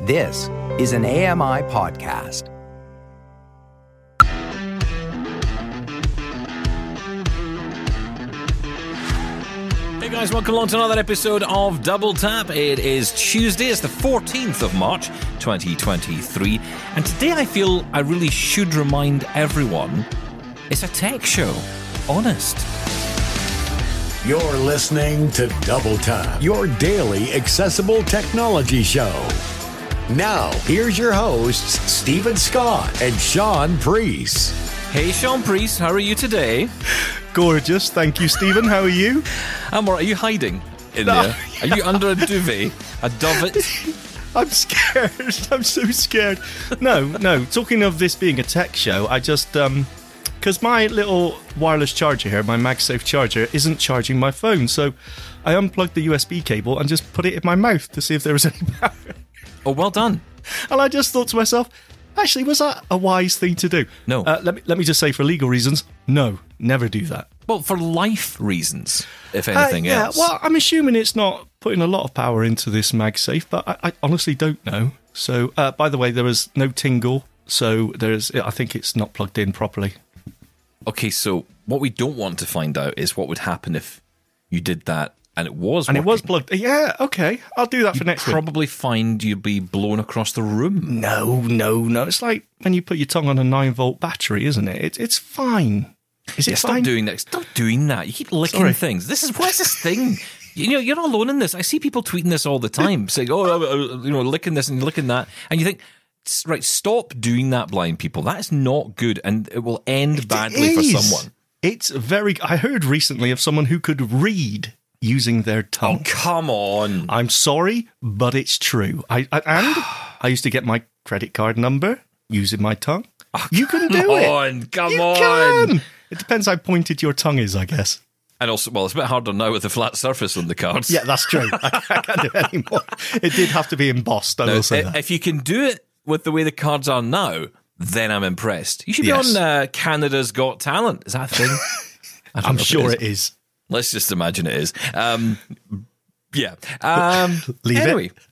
This is an AMI podcast. Hey guys, welcome along to another episode of Double Tap. It is Tuesday, it's the 14th of March, 2023. And today I feel I really should remind everyone it's a tech show. Honest. You're listening to Double Tap, your daily accessible technology show. Now, here's your hosts, Stephen Scott and Sean Priest. Hey Sean Priest, how are you today? Gorgeous, thank you, Stephen. How are you? I'm alright. Are you hiding in there? Are you under a duvet? A dovet? I'm scared. I'm so scared. No. Talking of this being a tech show, I just, because my little wireless charger here, my MagSafe charger, isn't charging my phone. So I unplugged the USB cable and just put it in my mouth to see if there was any power. Oh, well done. And I just thought to myself, actually, was that a wise thing to do? No. Let me just say, for legal reasons, no, never do that. Well, for life reasons, if anything else. Well, I'm assuming it's not putting a lot of power into this MagSafe, but I honestly don't know. So, by the way, there was no tingle, so I think it's not plugged in properly. Okay, so what we don't want to find out is what would happen if you did that and it was working. And it was plugged. Yeah, okay, I'll do that for next week. Probably find you'd be blown across the room. No. It's like when you put your tongue on a 9-volt battery, isn't it? It's fine. Is it fine? Stop doing that. You keep licking things. What's this thing? You know, you're not alone in this. I see people tweeting this all the time, saying, licking this and licking that. And you think, right, stop doing that, blind people. That is not good, and it will end badly for someone. I heard recently of someone who could read using their tongue. Oh, come on. I'm sorry, but it's true. I used to get my credit card number using my tongue. Oh, you can do it. Come on. It depends how pointed your tongue is, I guess. And also, well, it's a bit harder now with the flat surface on the cards. Yeah, that's true. I can't do it anymore. It did have to be embossed, I will say that. If you can do it with the way the cards are now, then I'm impressed. You should be on Canada's Got Talent. Is that a thing? I'm sure it is. Let's just imagine it is. Yeah. Leave it.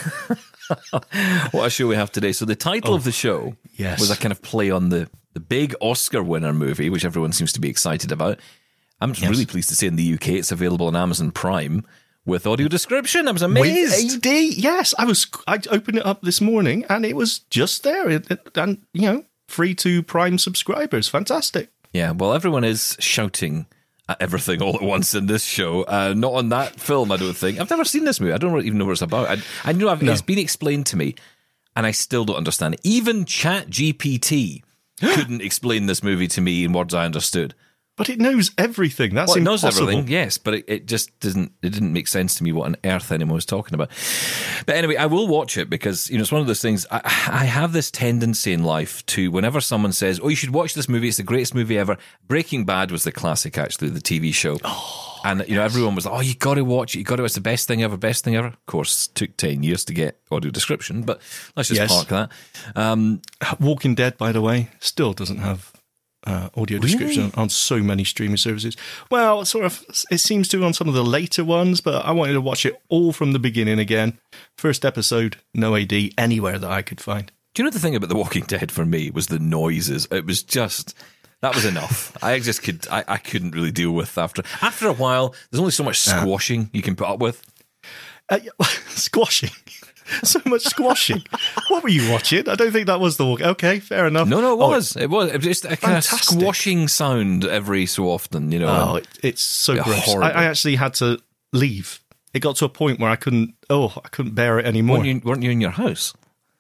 What a show we have today. So the title of the show was a kind of play on the big Oscar winner movie, which everyone seems to be excited about. I'm really pleased to say in the UK it's available on Amazon Prime with audio description. I was amazed. With AD, yes. I opened it up this morning and it was just there. And, free to Prime subscribers. Fantastic. Yeah, well, everyone is shouting at everything all at once in this show. Not on that film, I don't think. I've never seen this movie. I don't even know what it's about. I know it's been explained to me, and I still don't understand it. Even ChatGPT couldn't explain this movie to me in words I understood. But it knows everything. That's impossible. It knows everything, yes, but it just didn't make sense to me what on earth anyone was talking about. But anyway, I will watch it because, it's one of those things, I have this tendency in life to, whenever someone says, oh, you should watch this movie, it's the greatest movie ever. Breaking Bad was the classic, actually, the TV show. Oh, and, everyone was like, oh, you got to watch it, it's the best thing ever. Of course, took 10 years to get audio description, but let's just park that. Walking Dead, by the way, still doesn't have audio description on so many streaming services. Well, sort of, it seems to on some of the later ones, but I wanted to watch it all from the beginning again. First episode, no AD, anywhere that I could find. Do you know the thing about The Walking Dead for me was the noises? It was just, that was enough. I couldn't really deal with after a while. There's only so much squashing you can put up with. Squashing? So much squashing. What were you watching? I don't think that was the walk. Okay, fair enough. No, it was. It was just a kind of squashing sound every so often, Oh, it's so gross. I actually had to leave. It got to a point where I couldn't bear it anymore. Weren't you in your house?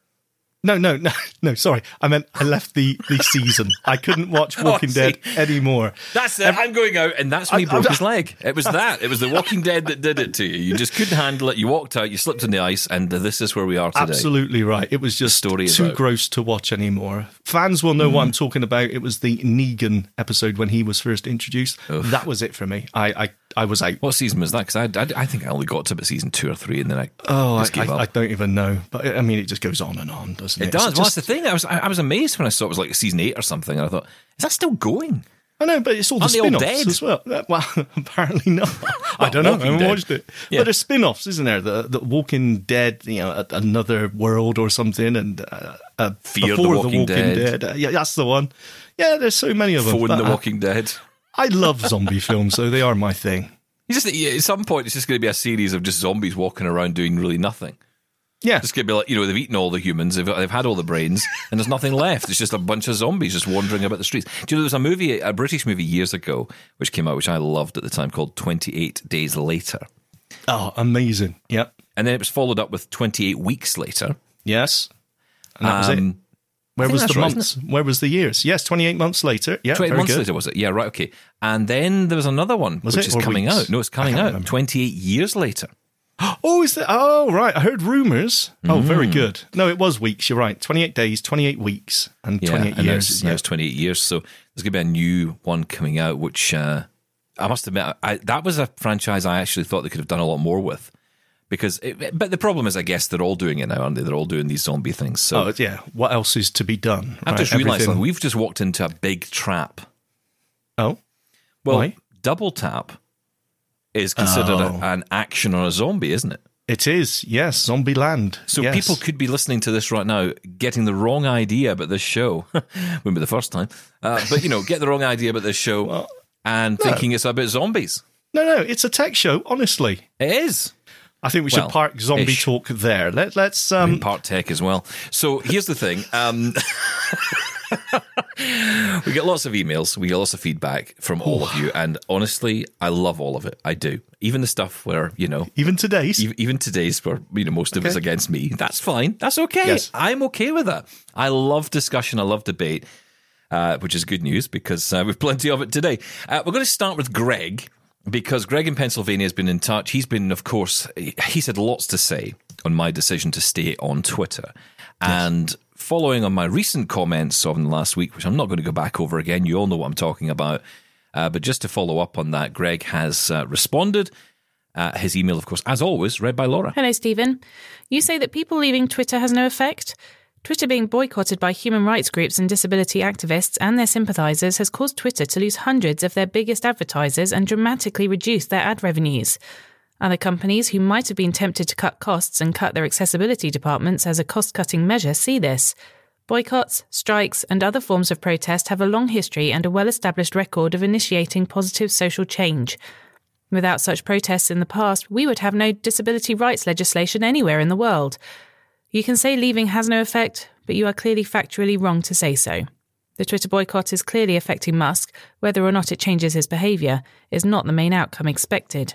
No, sorry. I meant I left the season. I couldn't watch Walking Dead anymore. That's it. I'm going out, and that's when he broke his leg. It was that. It was The Walking Dead that did it to you. You just couldn't handle it. You walked out, you slipped in the ice, and this is where we are today. Absolutely right. It was just too gross to watch anymore. Fans will know what I'm talking about. It was the Negan episode when he was first introduced. Oof. That was it for me. I was out. What season was that? Because I think I only got to about season 2 or 3, and then I gave up. I don't even know. But I mean, it just goes on and on, doesn't it? It does. Well, that's the thing. I was amazed when I saw it was like season 8 or something, and I thought, is that still going? I know, but it's all the Aren't they all spin-offs dead? as well. Well, apparently not. I don't know. I Walking haven't Dead. watched it. Yeah. But there's spin-offs, isn't there? The Walking Dead, another world or something, and Fear Before the Walking Dead. Yeah, that's the one. Yeah, there's so many of them. Phone But, the Walking Dead. I love zombie films, so they are my thing. You just at some point it's just going to be a series of just zombies walking around doing really nothing. Yeah. It's going to be like, they've eaten all the humans, they've had all the brains, and there's nothing left. It's just a bunch of zombies just wandering about the streets. Do you know, there was a British movie years ago, which came out, which I loved at the time, called 28 Days Later. Oh, amazing. Yep. And then it was followed up with 28 Weeks Later. Yes. And that was it. Where think was that's the right, months? Where was the years? Yes, 28 months later. Yeah, 28 very months good. later, was it? Yeah, right, okay. And then there was another one, Was which it? is Or coming weeks? out. No, it's coming I can't out. remember. 28 years later. Oh, is that? Oh, right. I heard rumours. Oh, very good. No, it was weeks. You're right. 28 days, 28 weeks, and 28 and years. now it's 28 years. So there's going to be a new one coming out, which I must admit, that was a franchise I actually thought they could have done a lot more with. But the problem is, I guess they're all doing it now, aren't they? They're all doing these zombie things. So Oh, yeah. What else is to be done? I've just realised Everything- that we've just walked into a big trap. Oh, Well, why? Double Tap is considered an action on a zombie, isn't it? It is. Yes, Zombie Land. So yes. people could be listening to this right now, getting the wrong idea about this show. Wouldn't be the first time. But, get the wrong idea about this show and thinking it's about zombies. No, it's a tech show. Honestly, It is. I think we should park zombie ish. talk there. Let's Part tech as well. So here's the thing. We get lots of emails. We get lots of feedback from all of you. And honestly, I love all of it. I do. Even the stuff where, even today's. even today's where, most of it's against me. That's fine. That's okay. Yes. I'm okay with that. I love discussion. I love debate, which is good news because we've plenty of it today. We're going to start with Greg. Because Greg in Pennsylvania has been in touch. He's been, of course, he's had lots to say on my decision to stay on Twitter. And following on my recent comments of the last week, which I'm not going to go back over again, you all know what I'm talking about. But just to follow up on that, Greg has responded. His email, of course, as always, read by Laura. Hello, Stephen. You say that people leaving Twitter has no effect? Twitter being boycotted by human rights groups and disability activists and their sympathisers has caused Twitter to lose hundreds of their biggest advertisers and dramatically reduce their ad revenues. Other companies who might have been tempted to cut costs and cut their accessibility departments as a cost-cutting measure see this. Boycotts, strikes and other forms of protest have a long history and a well-established record of initiating positive social change. Without such protests in the past, we would have no disability rights legislation anywhere in the world. You can say leaving has no effect, but you are clearly factually wrong to say so. The Twitter boycott is clearly affecting Musk. Whether or not it changes his behaviour is not the main outcome expected.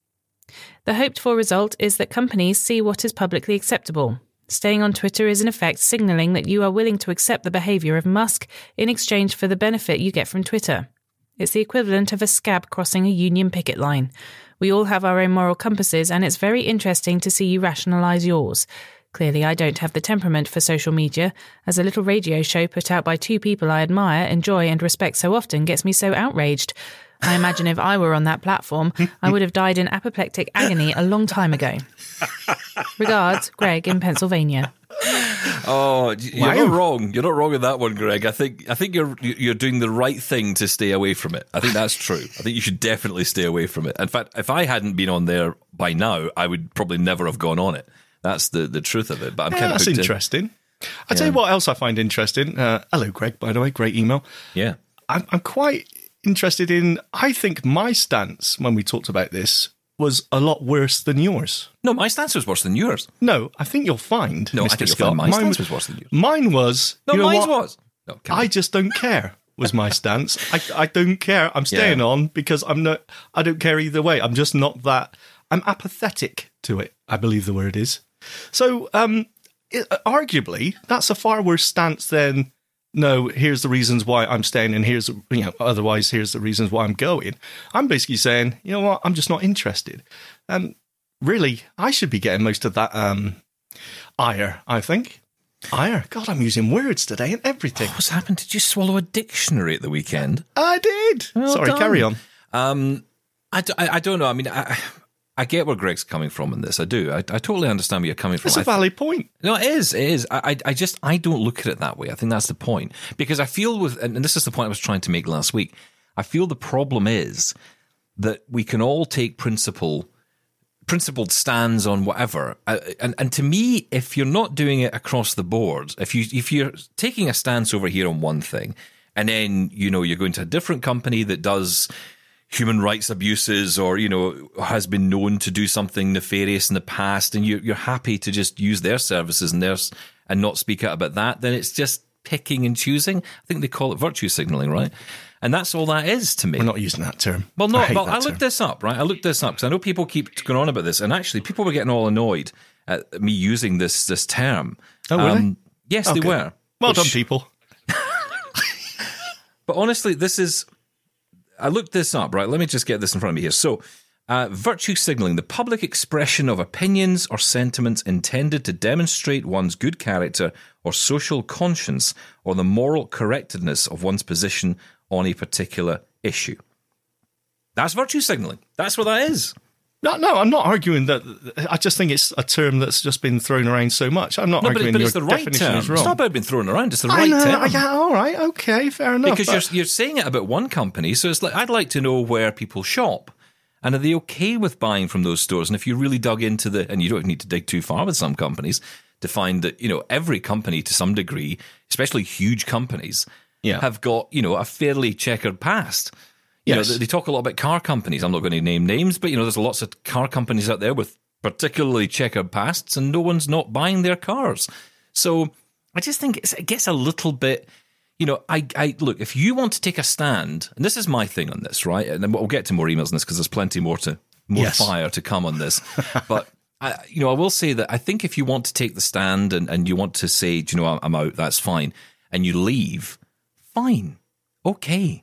The hoped-for result is that companies see what is publicly acceptable. Staying on Twitter is in effect signalling that you are willing to accept the behaviour of Musk in exchange for the benefit you get from Twitter. It's the equivalent of a scab crossing a union picket line. We all have our own moral compasses, and it's very interesting to see you rationalise yours. Clearly, I don't have the temperament for social media, as a little radio show put out by two people I admire, enjoy and respect so often gets me so outraged. I imagine if I were on that platform, I would have died in apoplectic agony a long time ago. Regards, Greg in Pennsylvania. Oh, you're not wrong. You're not wrong in that one, Greg. I think you're doing the right thing to stay away from it. I think that's true. I think you should definitely stay away from it. In fact, if I hadn't been on there by now, I would probably never have gone on it. That's the truth of it. But I'm kind of that's hooked in. interesting. I'll tell you what else I find interesting. Hello, Greg, by the way. Great email. Yeah. I'm quite interested in, I think my stance when we talked about this was a lot worse than yours. No, my stance was worse than yours. No, I think you'll find, No, I Mr. think you'll Scott, find my stance was worse than yours. Mine was, No, you know mine what? was. No, I just don't care was my stance. I don't care. I'm staying on because I don't care either way. I'm just not that, I'm apathetic to it, I believe the word is. So, arguably, that's a far worse stance than, no, here's the reasons why I'm staying and here's, otherwise here's the reasons why I'm going. I'm basically saying, you know what, I'm just not interested. And really, I should be getting most of that ire, I think. Ire. God, I'm using words today and everything. What's happened? Did you swallow a dictionary at the weekend? I did. Well Sorry, done. carry on. I don't know. I mean, I get where Greg's coming from in this. I do. I totally understand where you're coming from. It's a valid point. No, it is. It is. I don't look at it that way. I think that's the point. Because I feel and this is the point I was trying to make last week, I feel the problem is that we can all take principled stands on whatever. And to me, if you're not doing it across the board, if you're taking a stance over here on one thing, and then, you're going to a different company that does human rights abuses or, has been known to do something nefarious in the past, and you're happy to just use their services and not speak out about that, then it's just picking and choosing. I think they call it virtue signaling, right? And that's all that is to me. We're not using that term. Well, no, I looked this up, right? I looked this up because I know people keep going on about this, and actually people were getting all annoyed at me using this term. Oh, really? Yes, they were. Well done, people. But honestly, I looked this up, right? Let me just get this in front of me here. So, virtue signaling, the public expression of opinions or sentiments intended to demonstrate one's good character or social conscience or the moral correctness of one's position on a particular issue. That's virtue signaling. That's what that is. No, I'm not arguing that. I just think it's a term that's just been thrown around so much. I'm not arguing but your it's the right definition term. is wrong. It's not about being thrown around. It's the right term. Yeah, all right, okay, fair enough. Because you're saying it about one company, so it's like I'd like to know where people shop. And are they okay with buying from those stores? And if you really dug into and you don't need to dig too far with some companies to find that, every company to some degree, especially huge companies, have got, a fairly checkered past. Yes. They talk a lot about car companies. I'm not going to name names, but, there's lots of car companies out there with particularly checkered pasts and no one's not buying their cars. So I just think it gets a little bit... I look, if you want to take a stand, and this is my thing on this, right? And then we'll get to more emails on this because there's plenty more fire to come on this. But, I will say that I think if you want to take the stand and you want to say, I'm out, that's fine, and you leave, fine, okay.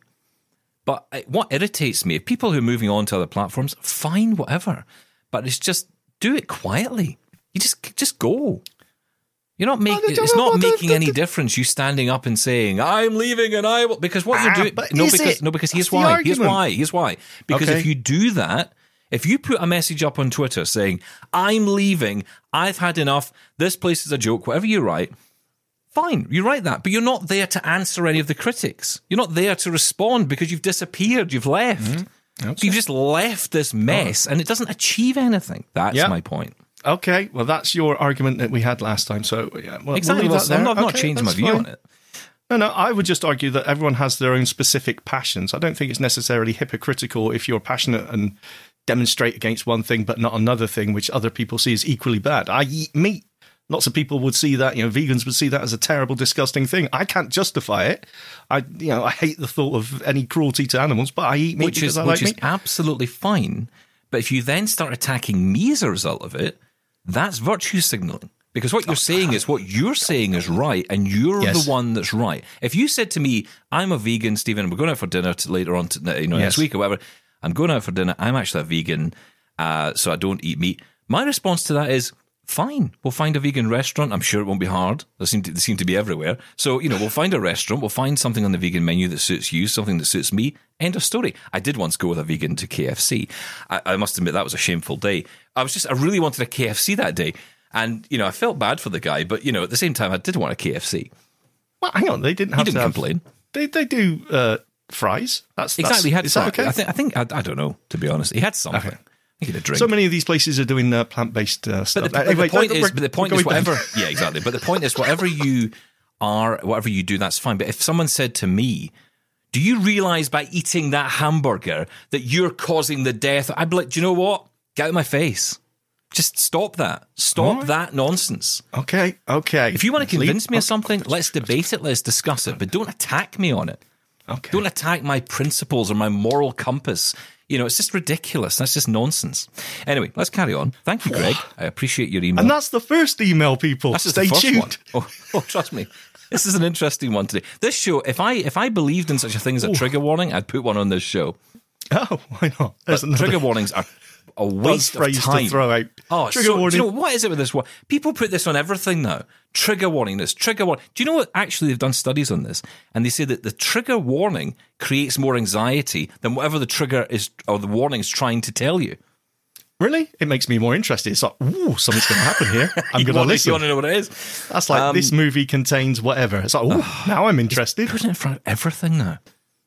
But what irritates me, if people who are moving on to other platforms, fine, whatever. But it's just, do it quietly. You just go. You're not it's not making any difference. You standing up and saying, "I'm leaving," and I will, because what you're doing. Because here's why. Here's why. Because if you do that, if you put a message up on Twitter saying, "I'm leaving. I've had enough. This place is a joke," whatever you write, fine, you write that. But you're not there to answer any of the critics. You're not there to respond because you've disappeared. You've left. Mm-hmm. Okay. So you've just left this mess, and it doesn't achieve anything. That's my point. Okay, well, that's your argument that we had last time. So, exactly. We'll I'm not changing my view on it. No, I would just argue that everyone has their own specific passions. I don't think it's necessarily hypocritical if you're passionate and demonstrate against one thing but not another thing, which other people see as equally bad. I eat meat. Lots of people would see that, vegans would see that as a terrible, disgusting thing. I can't justify it. I hate the thought of any cruelty to animals, but I eat meat because I like meat. Which is absolutely fine. But if you then start attacking me as a result of it, that's virtue signaling. Because what you're saying is what you're saying is right, and you're the one that's right. If you said to me, "I'm a vegan, Stephen, we're going out for dinner later on, next week or whatever, I'm going out for dinner, I'm actually a vegan, so I don't eat meat," my response to that is, fine, we'll find a vegan restaurant. I'm sure it won't be hard. They seem to be everywhere. So, we'll find a restaurant. We'll find something on the vegan menu that suits you, something that suits me. End of story. I did once go with a vegan to KFC. I must admit that was a shameful day. I really wanted a KFC that day. And, I felt bad for the guy, but, at the same time, I did want a KFC. Well, hang on. They didn't have to complain. They do fries. Exactly. He had is that okay? I think, I don't know, to be honest. He had something. Okay. So many of these places are doing plant-based stuff. But the point is whatever. Yeah, exactly. But the point is whatever you are, whatever you do, that's fine. But if someone said to me, "Do you realise by eating that hamburger that you're causing the death?" I'd be like, "Do you know what? Get out of my face. Just stop that. Stop that nonsense." Okay. If you want to convince me of something, let's debate it. Let's discuss it. But don't attack me on it. Okay. Don't attack my principles or my moral compass. It's just ridiculous. That's just nonsense. Anyway, let's carry on. Thank you, Greg. I appreciate your email. And that's the first email, people. That's just Stay the first tuned. One. Oh, trust me. This is an interesting one today. This show, if I believed in such a thing as a trigger warning, I'd put one on this show. Oh, why not? Trigger warnings are a waste of time. To throw out. Oh, trigger warning. Do you know what is it with this one? People put this on everything now. Trigger warning, this trigger warning. Do you know what? Actually, they've done studies on this, and they say that the trigger warning creates more anxiety than whatever the trigger is or the warning is trying to tell you. Really? It makes me more interested. It's like, ooh, something's going to happen here. I'm going to listen. You want to know what it is? That's like, this movie contains whatever. It's like, ooh, now I'm interested. Put it in front of everything now.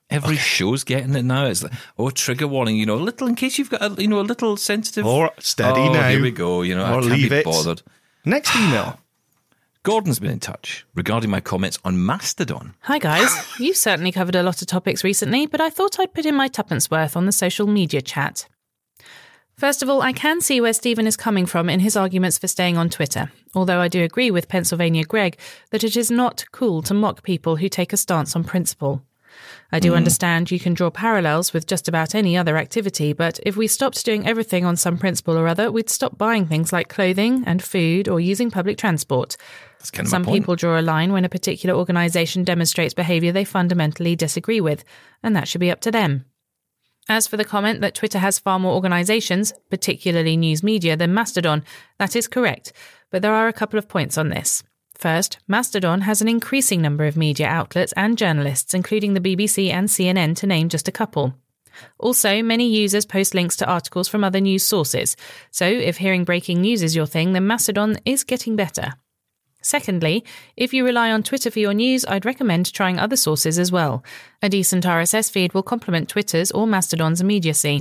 Every show's getting it now. It's like, trigger warning, a little, in case you've got a little sensitive. Or steady now. Here we go, I can't leave be it. bothered. Next email. Gordon's been in touch regarding my comments on Mastodon. Hi guys, you've certainly covered a lot of topics recently, but I thought I'd put in my tuppence worth on the social media chat. First of all, I can see where Stephen is coming from in his arguments for staying on Twitter, although I do agree with Pennsylvania Greg that it is not cool to mock people who take a stance on principle. I do understand you can draw parallels with just about any other activity, but if we stopped doing everything on some principle or other, we'd stop buying things like clothing and food or using public transport. That's kind of Some my point. people draw a line when a particular organisation demonstrates behaviour they fundamentally disagree with, and that should be up to them. As for the comment that Twitter has far more organisations, particularly news media, than Mastodon, that is correct, but there are a couple of points on this. First, Mastodon has an increasing number of media outlets and journalists, including the BBC and CNN, to name just a couple. Also, many users post links to articles from other news sources, so if hearing breaking news is your thing, then Mastodon is getting better. Secondly, if you rely on Twitter for your news, I'd recommend trying other sources as well. A decent RSS feed will complement Twitter's or Mastodon's immediacy.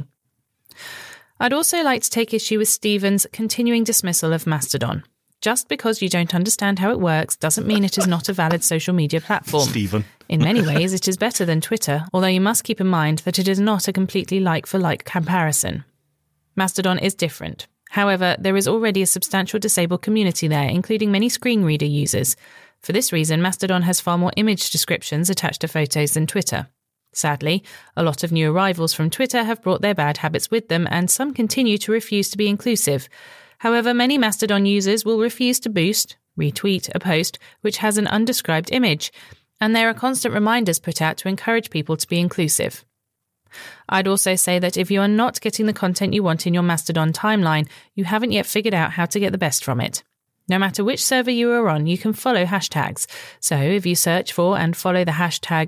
I'd also like to take issue with Stephen's continuing dismissal of Mastodon. Just because you don't understand how it works doesn't mean it is not a valid social media platform. Stephen. In many ways, it is better than Twitter, although you must keep in mind that it is not a completely like-for-like comparison. Mastodon is different. However, there is already a substantial disabled community there, including many screen reader users. For this reason, Mastodon has far more image descriptions attached to photos than Twitter. Sadly, a lot of new arrivals from Twitter have brought their bad habits with them, and some continue to refuse to be inclusive. However, many Mastodon users will refuse to boost, retweet a post which has an undescribed image, and there are constant reminders put out to encourage people to be inclusive. I'd also say that if you are not getting the content you want in your Mastodon timeline, you haven't yet figured out how to get the best from it. No matter which server you are on, you can follow hashtags. So if you search for and follow the hashtag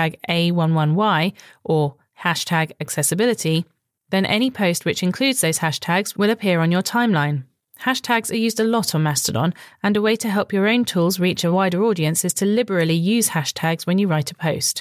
#A11Y or hashtag accessibility, then any post which includes those hashtags will appear on your timeline. Hashtags are used a lot on Mastodon, and a way to help your own tools reach a wider audience is to liberally use hashtags when you write a post.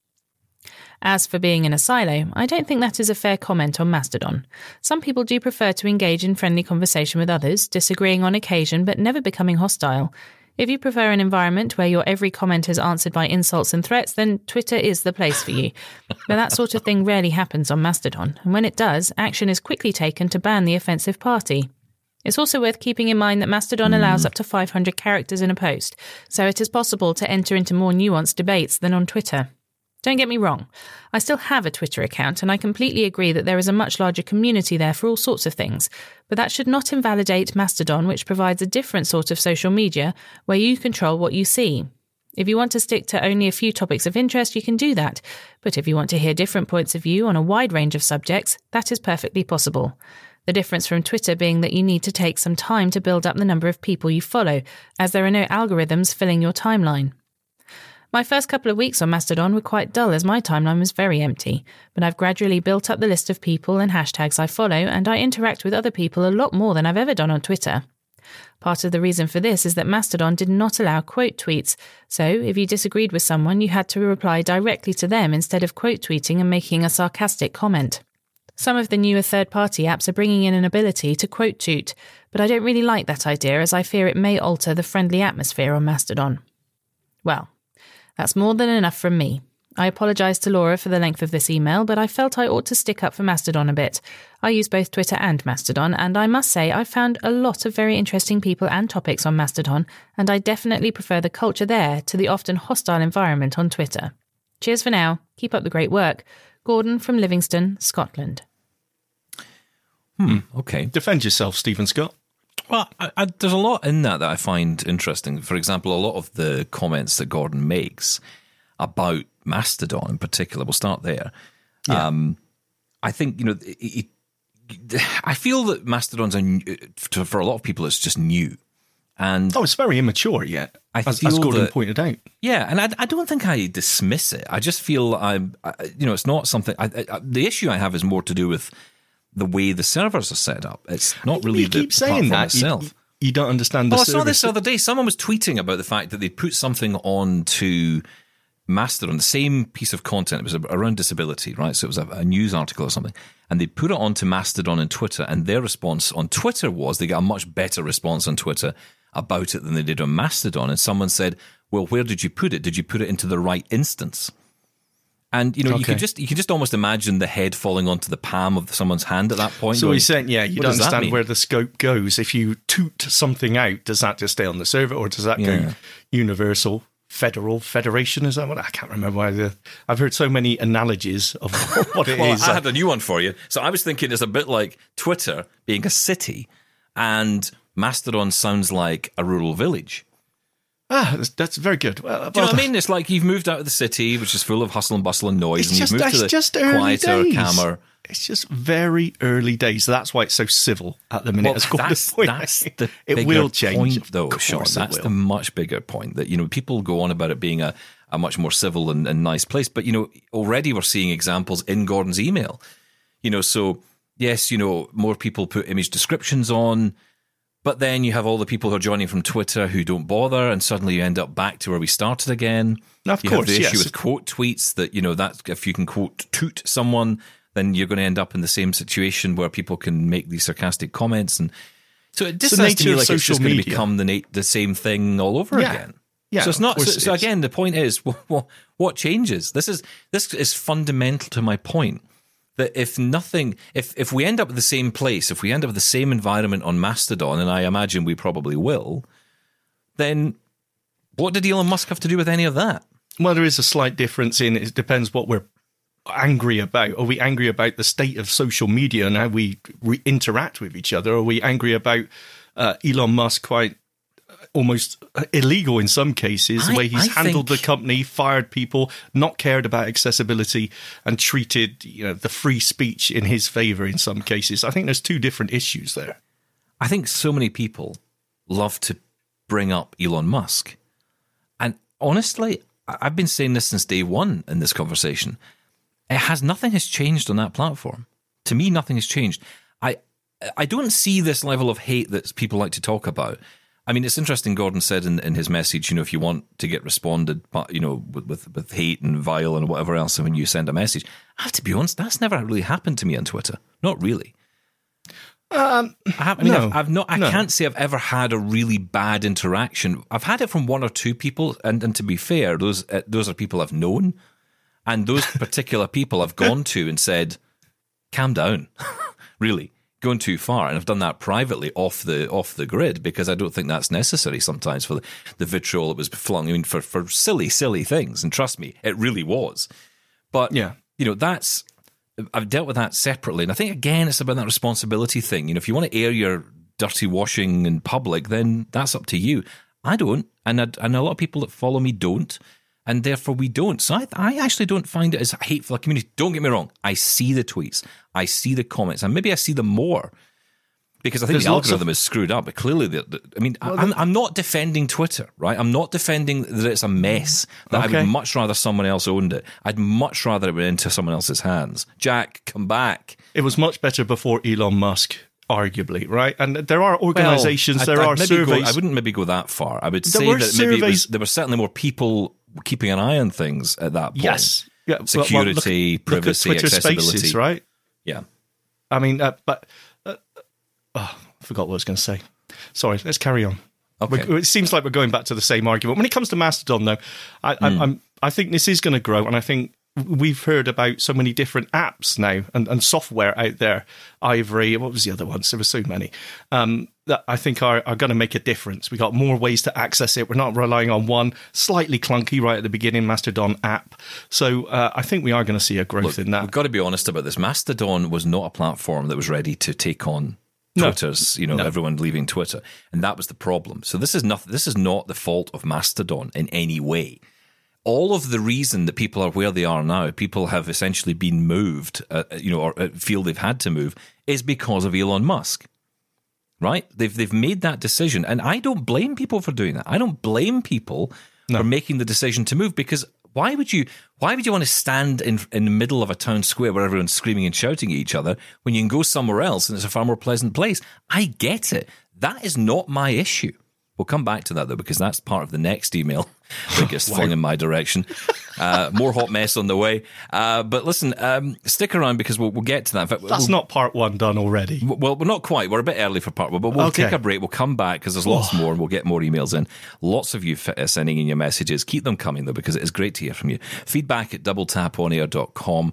As for being in a silo, I don't think that is a fair comment on Mastodon. Some people do prefer to engage in friendly conversation with others, disagreeing on occasion but never becoming hostile. If you prefer an environment where your every comment is answered by insults and threats, then Twitter is the place for you. But that sort of thing rarely happens on Mastodon, and when it does, action is quickly taken to ban the offensive party. It's also worth keeping in mind that Mastodon allows up to 500 characters in a post, so it is possible to enter into more nuanced debates than on Twitter. Don't get me wrong, I still have a Twitter account and I completely agree that there is a much larger community there for all sorts of things, but that should not invalidate Mastodon, which provides a different sort of social media where you control what you see. If you want to stick to only a few topics of interest, you can do that, but if you want to hear different points of view on a wide range of subjects, that is perfectly possible. The difference from Twitter being that you need to take some time to build up the number of people you follow, as there are no algorithms filling your timeline. My first couple of weeks on Mastodon were quite dull as my timeline was very empty, but I've gradually built up the list of people and hashtags I follow, and I interact with other people a lot more than I've ever done on Twitter. Part of the reason for this is that Mastodon did not allow quote tweets, so if you disagreed with someone, you had to reply directly to them instead of quote tweeting and making a sarcastic comment. Some of the newer third-party apps are bringing in an ability to quote tweet, but I don't really like that idea as I fear it may alter the friendly atmosphere on Mastodon. Well, that's more than enough from me. I apologise to Laura for the length of this email, but I felt I ought to stick up for Mastodon a bit. I use both Twitter and Mastodon, and I must say I've found a lot of very interesting people and topics on Mastodon, and I definitely prefer the culture there to the often hostile environment on Twitter. Cheers for now. Keep up the great work. Gordon from Livingston, Scotland. Okay. Defend yourself, Stephen Scott. Well, there's a lot in that I find interesting. For example, a lot of the comments that Gordon makes about Mastodon in particular, we'll start there. Yeah. I think, I feel that Mastodon's, for a lot of people, it's just new. And it's very immature yet, as Gordon pointed out. Yeah, and I don't think I dismiss it. I just feel it's not something. The issue I have is more to do with the way the servers are set up. It's not really you keep saying that itself. You don't understand the Well, I service. saw this the other day. Someone was tweeting about the fact that they put something on to Mastodon, the same piece of content, it was around disability, right? So it was a news article or something. And they put it onto Mastodon and Twitter, and their response on Twitter was, they got a much better response on Twitter about it than they did on Mastodon. And someone said, well, where did you put it? Did you put it into the right instance? And, you know, Okay. you can just almost imagine the head falling onto the palm of someone's hand at that point. So going, he's saying, you what don't does that understand mean? where the scope goes. If you toot something out, does that just stay on the server, or does that go universal, federal, federation? Is that what? I can't remember. I've heard so many analogies of what it Well, is. I had a new one for you. So I was thinking it's a bit like Twitter being a city, and Mastodon sounds like a rural village. That's very good. Well, Do you know what I mean? It's like you've moved out of the city, which is full of hustle and bustle and noise, and you've moved to the early quieter, days. calmer. It's just very early days. So that's why it's so civil at the minute. Well, that's the it bigger will change, point, though, of Sean. course it That's will. the much bigger point that, you know, people go on about it being a much more civil and nice place. But, you know, already we're seeing examples in Gordon's email. You know, so yes, you know, more people put image descriptions on, but then you have all the people who are joining from Twitter who don't bother, and suddenly you end up back to where we started again. Of you course, have the issue yes. with quote tweets that, you know, that if you can quote toot someone, then you're going to end up in the same situation where people can make these sarcastic comments. And so it just It's the sounds to me nature of like it's social just going to media. become the same thing all over Yeah. again. Yeah, so it's of not. course So, it so is. again, the point is, what changes? This is fundamental to my point. That if we end up at the same place, if we end up with the same environment on Mastodon, and I imagine we probably will, then what did Elon Musk have to do with any of that? Well, there is a slight difference in it depends what we're angry about. Are we angry about the state of social media and how we interact with each other? Are we angry about Elon Musk quite almost illegal in some cases, the way he's handled the company, fired people, not cared about accessibility, and treated, you know, the free speech in his favor in some cases? I think there's two different issues there. I think so many people love to bring up Elon Musk. And honestly, I've been saying this since day one in this conversation. Nothing has changed on that platform. To me, nothing has changed. I don't see this level of hate that people like to talk about. I mean, it's interesting, Gordon said in his message, you know, if you want to get responded, you know, with hate and vile and whatever else when you send a message, I have to be honest, that's never really happened to me on Twitter. Not really. I can't say I've ever had a really bad interaction. I've had it from one or two people, and to be fair, those are people I've known, and those particular people I've gone to and said, calm down, really. Going too far, and I've done that privately off the grid, because I don't think that's necessary sometimes for the vitriol that was flung. I mean, for silly things, and trust me, it really was. But Yeah. you know, I've dealt with that separately, and I think again it's about that responsibility thing. You know, if you want to air your dirty washing in public, then that's up to you. I don't, and a lot of people that follow me don't. And therefore we don't. So I actually don't find it as hateful a community. Don't get me wrong. I see the tweets. I see the comments. And maybe I see them more. Because I think There's the lots algorithm is screwed up. But clearly, I'm not defending Twitter, right? I'm not defending that it's a mess. That I Okay. would much rather someone else owned it. I'd much rather it went into someone else's hands. Jack, come back. It was much better before Elon Musk, arguably, right? And there are organizations, Well, there are I'd maybe surveys. I wouldn't maybe go that far. I would There say were that maybe surveys- there were certainly more people keeping an eye on things at that point. Yes. Yeah, Security, look at privacy, Twitter accessibility. Spaces, right? Yeah. I mean, I forgot what I was going to say. Sorry, let's carry on. Okay. It seems like we're going back to the same argument. When it comes to Mastodon, though, I think this is going to grow, and I think we've heard about so many different apps now and software out there. Ivory, what was the other ones? There were so many that I think are going to make a difference. We got more ways to access it. We're not relying on one slightly clunky right at the beginning Mastodon app. So I think we are going to see a growth in that. We've got to be honest about this. Mastodon was not a platform that was ready to take on Twitter's, everyone leaving Twitter. And that was the problem. So this is not the fault of Mastodon in any way. All of the reason that people are where they are now, people have essentially been moved, or feel they've had to move, is because of Elon Musk. Right? They've made that decision, and I don't blame people for doing that. I don't blame people for making the decision to move, because why would you want to stand in the middle of a town square where everyone's screaming and shouting at each other when you can go somewhere else and it's a far more pleasant place? I get it. That is not my issue. We'll come back to that, though, because that's part of the next email that gets flung in my direction. More hot mess on the way. But listen, stick around because we'll get to that. In fact, That's not part one done already. Well, we're not quite. We're a bit early for part one, but we'll take a break. We'll come back because there's lots more and we'll get more emails in. Lots of you sending in your messages. Keep them coming, though, because it is great to hear from you. Feedback at doubletaponair.com,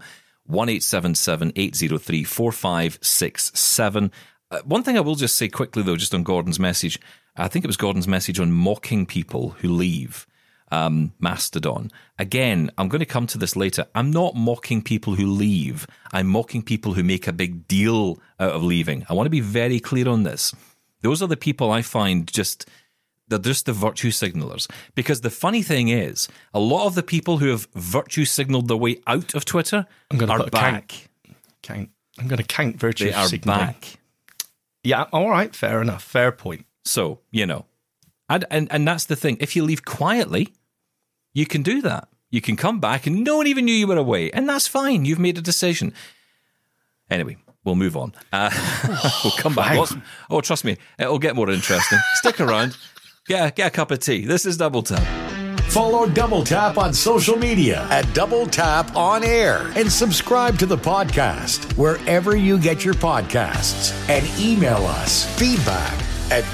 1-877-803-4567. One thing I will just say quickly, though, just on Gordon's message, I think it was Gordon's message on mocking people who leave Mastodon. Again, I'm going to come to this later. I'm not mocking people who leave. I'm mocking people who make a big deal out of leaving. I want to be very clear on this. Those are the people I find they're just the virtue signalers. Because the funny thing is, a lot of the people who have virtue signaled their way out of Twitter are back. I'm going to count virtue signaling. They are back. Yeah, all right, fair enough, fair point. So, and that's the thing. If you leave quietly, you can do that. You can come back and no one even knew you were away, and that's fine. You've made a decision. Anyway, we'll move on. We'll come back. Oh, trust me, it'll get more interesting. Stick around. Get a cup of tea. This is Double Tap. Follow Double Tap on social media at Double Tap On Air and subscribe to the podcast wherever you get your podcasts and email us feedback at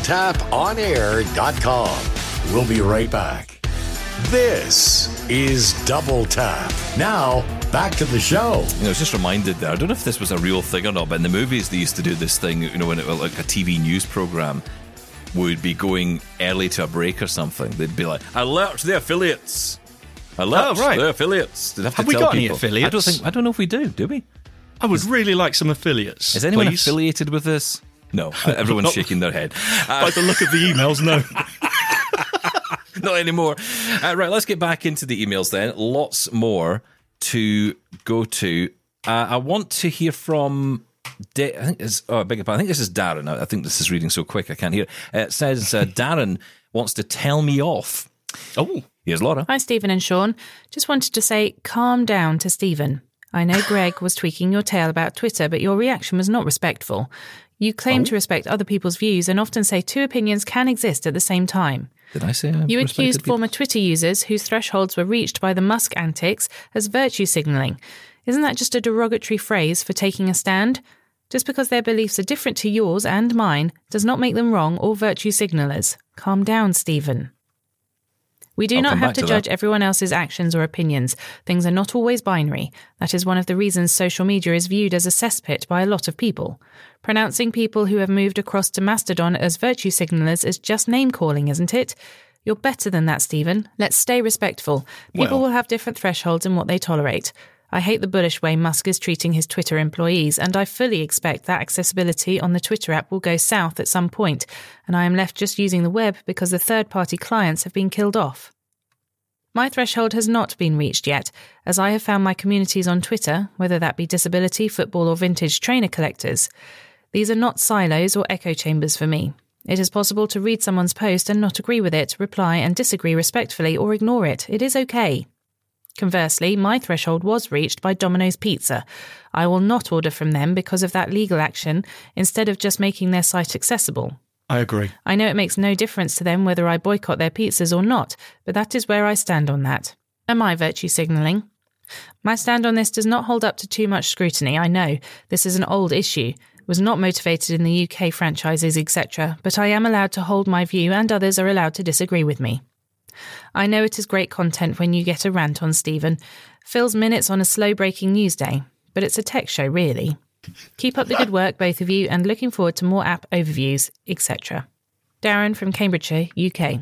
doubletaponair.com. We'll be right back. This is Double Tap. Now, back to the show. I was just reminded there, I don't know if this was a real thing or not, but in the movies they used to do this thing, when it was like a TV news program would be going early to a break or something. They'd be like, alert the affiliates. Alert the affiliates. They'd have we tell got people. Any affiliates? I don't know if we do we? I would really like some affiliates. Is anyone please? affiliated with this? No, everyone's shaking their head. By the look of the emails, no. Not anymore. Right, let's get back into the emails then. Lots more to go to. I want to hear from... I think this is Darren. I think this is reading so quick I can't hear. It says Darren wants to tell me off. Oh, here's Laura. Hi, Stephen and Sean. Just wanted to say, calm down to Stephen. I know Greg was tweaking your tail about Twitter, but your reaction was not respectful. You claim to respect other people's views and often say two opinions can exist at the same time. Did I say you accused former Twitter users whose thresholds were reached by the Musk antics as virtue signalling. Isn't that just a derogatory phrase for taking a stand? Just because their beliefs are different to yours and mine does not make them wrong or virtue signalers. Calm down, Stephen. We do not have to judge everyone else's actions or opinions. Things are not always binary. That is one of the reasons social media is viewed as a cesspit by a lot of people. Pronouncing people who have moved across to Mastodon as virtue signalers is just name-calling, isn't it? You're better than that, Stephen. Let's stay respectful. People will have different thresholds in what they tolerate. I hate the bullish way Musk is treating his Twitter employees, and I fully expect that accessibility on the Twitter app will go south at some point, and I am left just using the web because the third-party clients have been killed off. My threshold has not been reached yet, as I have found my communities on Twitter, whether that be disability, football or vintage trainer collectors. These are not silos or echo chambers for me. It is possible to read someone's post and not agree with it, reply and disagree respectfully or ignore it. It is okay. Conversely, my threshold was reached by Domino's Pizza. I will not order from them because of that legal action, instead of just making their site accessible. I agree. I know it makes no difference to them whether I boycott their pizzas or not, but that is where I stand on that. Am I virtue signalling? My stand on this does not hold up to too much scrutiny, I know. This is an old issue. Was not motivated in the UK franchises, etc., but I am allowed to hold my view and others are allowed to disagree with me. I know it is great content when you get a rant on Stephen. Fills minutes on a slow-breaking news day, but it's a tech show, really. Keep up the good work, both of you, and looking forward to more app overviews, etc. Darren from Cambridgeshire, UK.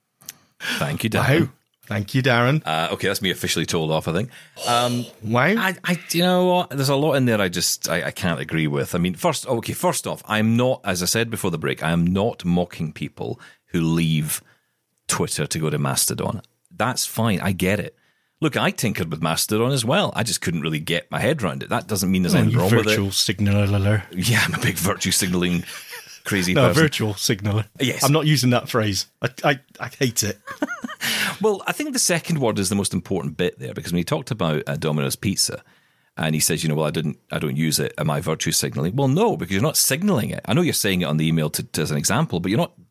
Thank you, Darren. Wow. Thank you, Darren. Okay, that's me officially told off, I think. Wow. I you know what? There's a lot in there I can't agree with. I mean, first off, I'm not, as I said before the break, I am not mocking people who leave Twitter to go to Mastodon. That's fine. I get it. Look, I tinkered with Mastodon as well. I just couldn't really get my head around it. That doesn't mean there's anything wrong with it. Virtual signaler. Yeah, I'm a big virtue signaling crazy person. person. Virtual signaler. Yes. I'm not using that phrase. I hate it. Well, I think the second word is the most important bit there, because when he talked about Domino's Pizza and he says, I don't use it. Am I virtue signaling? Well, no, because you're not signaling it. I know you're saying it on the email as an example, but you're not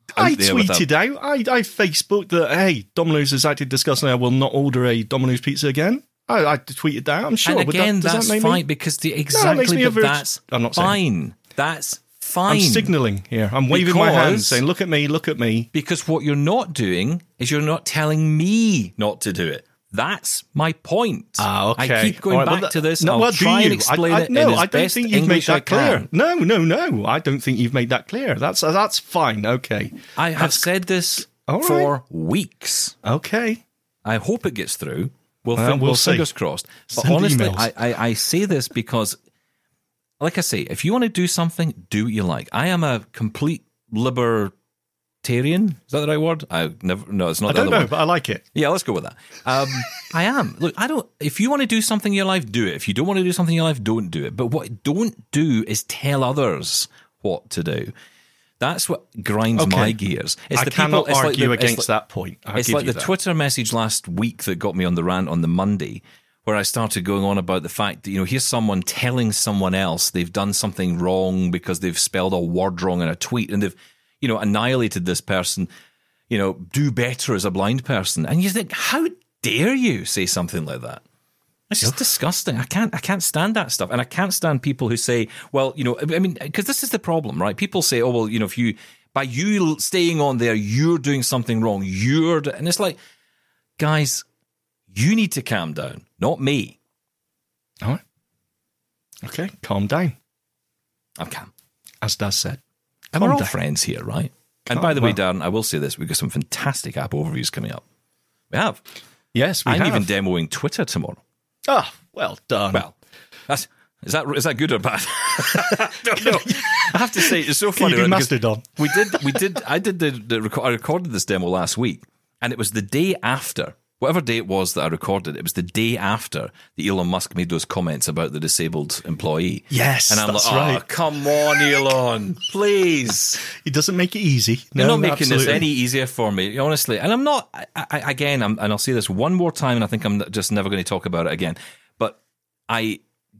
I out there with tweeted out, I Facebooked that, hey, Domino's has acted disgustingly. I will not order a Domino's pizza again. I tweeted that. I'm sure. And again, does that's that make fine me? because that's I'm not fine. That's fine. I'm signalling here. I'm waving my hand saying, look at me, look at me. Because what you're not doing is you're not telling me not to do it. That's my point. Ah, okay. I keep going back to this. No, I'll try and explain it in as I don't best think you've English made I that clear. can. No. I don't think you've made that clear. That's fine. Okay. I have said this All right. for weeks. Okay. I hope it gets through. We'll see. Fingers crossed. But Send honestly, emails. I say this because, like I say, if you want to do something, do what you like. I am a complete libertarian. Is that the right word? No, it's not. I don't know, but I like it. Yeah, let's go with that. I am. Look, if you want to do something in your life, do it. If you don't want to do something in your life, don't do it. But what don't do is tell others what to do. That's what grinds my gears. It's I the cannot people, argue against that point. It's like the Twitter message last week that got me on the rant on the Monday, where I started going on about the fact that, here's someone telling someone else they've done something wrong because they've spelled a word wrong in a tweet and they've, annihilated this person, do better as a blind person. And you think, how dare you say something like that? It's just disgusting. I can't stand that stuff. And I can't stand people who say, well, because this is the problem, right? People say, oh, well, if you, by you staying on there, you're doing something wrong. And it's like, guys, you need to calm down, not me. All right. Okay, calm down. I'm calm. As Daz said. And we're all friends here, right? And by the way, Darren, I will say this, we've got some fantastic app overviews coming up. We have. Yes, we have. I'm even demoing Twitter tomorrow. Ah, well done. Well, is that good or bad? I don't know. I have to say, it's so funny. Can you do Mastodon? I recorded this demo last week, and it was the day after, whatever day it was that I recorded, it was the day after that Elon Musk made those comments about the disabled employee. Yes, and I'm that's like, right. Come on, Elon, please. He doesn't make it easy. You're not making this any easier for me, honestly. And I'm not, and I'll say this one more time, and I think I'm just never going to talk about it again. But I'm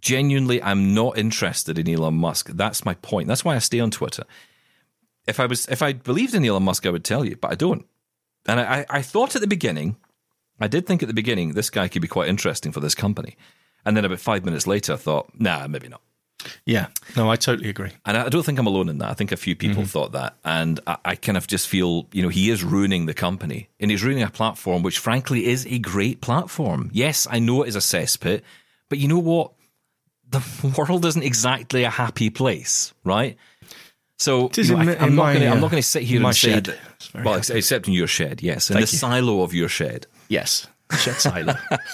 not interested in Elon Musk. That's my point. That's why I stay on Twitter. If I believed in Elon Musk, I would tell you, but I don't. And I thought at the beginning, I did think at the beginning, this guy could be quite interesting for this company. And then about 5 minutes later, I thought, nah, maybe not. Yeah, no, I totally agree. And I don't think I'm alone in that. I think a few people thought that. And I kind of just feel, he is ruining the company. And he's ruining a platform which, frankly, is a great platform. Yes, I know it is a cesspit, but you know what? The world isn't exactly a happy place, right? So I'm not going to sit here and say that. Well, except in your shed, yes, in the silo of your shed. Yes, shed silo.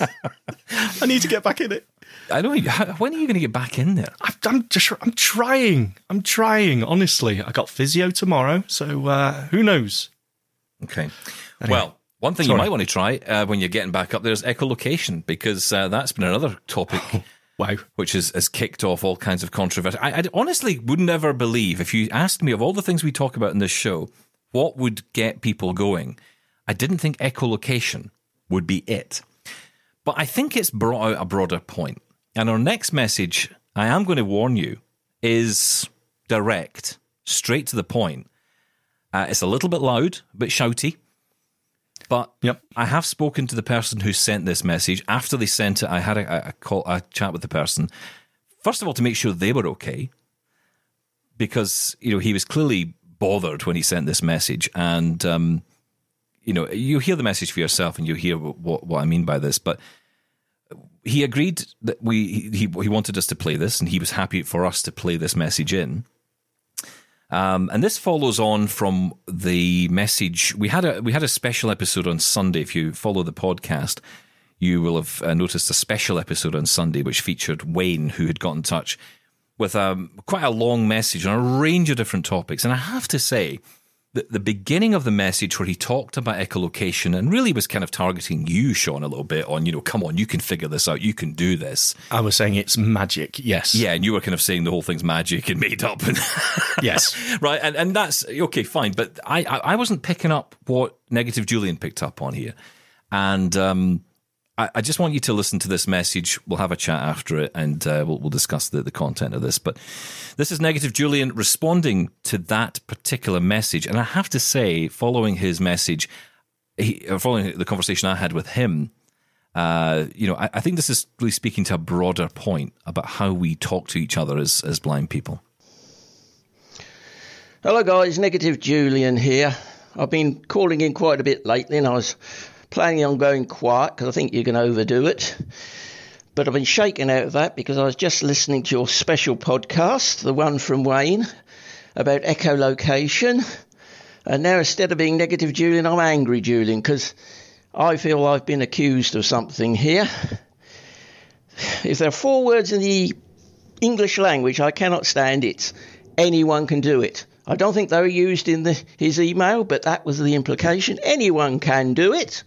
I need to get back in it. I know. When are you going to get back in there? I'm trying. Honestly, I got physio tomorrow, so who knows? Okay. Anyway, well, one thing you might want to try when you're getting back up there is echolocation, because that's been another topic. Wow. Which has kicked off all kinds of controversy. I honestly would never believe, if you asked me of all the things we talk about in this show, what would get people going, I didn't think echolocation would be it. But I think it's brought out a broader point. And our next message, I am going to warn you, is direct, straight to the point. It's a little bit loud, a bit shouty. But I have spoken to the person who sent this message. After they sent it, I had a chat with the person. First of all, to make sure they were okay. Because, he was clearly bothered when he sent this message. And, you hear the message for yourself and you hear what I mean by this. But he agreed that he wanted us to play this, and he was happy for us to play this message in. And this follows on from the message. We had a special episode on Sunday. If you follow the podcast, you will have noticed a special episode on Sunday which featured Wayne, who had got in touch with quite a long message on a range of different topics. And I have to say that the beginning of the message, where he talked about echolocation and really was kind of targeting you, Sean, a little bit on, come on, you can figure this out, you can do this. I was saying it's magic, yes. Yeah, and you were kind of saying the whole thing's magic and made up. And yes. Right, and that's, okay, fine. But I wasn't picking up what Negative Julian picked up on here. And I just want you to listen to this message. We'll have a chat after it, and we'll discuss the content of this. But this is Negative Julian responding to that particular message. And I have to say, following his message, following the conversation I had with him, I think this is really speaking to a broader point about how we talk to each other as blind people. Hello guys, Negative Julian here. I've been calling in quite a bit lately, and I was planning on going quiet because I think you're going to overdo it. But I've been shaken out of that because I was just listening to your special podcast, the one from Wayne, about echolocation. And now instead of being Negative Julian, I'm Angry Julian because I feel I've been accused of something here. If there are 4 words in the English language I cannot stand, it's anyone can do it. I don't think they were used in his email, but that was the implication. Anyone can do it.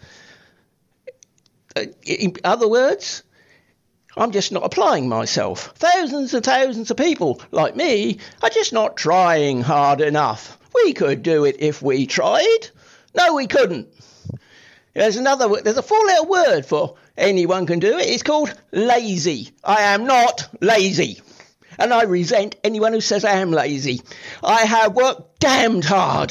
In other words, I'm just not applying myself. Thousands and thousands of people like me are just not trying hard enough. We could do it if we tried. No, we couldn't. There's a 4-letter word for anyone can do it. It's called lazy. I am not lazy. And I resent anyone who says I am lazy. I have worked damned hard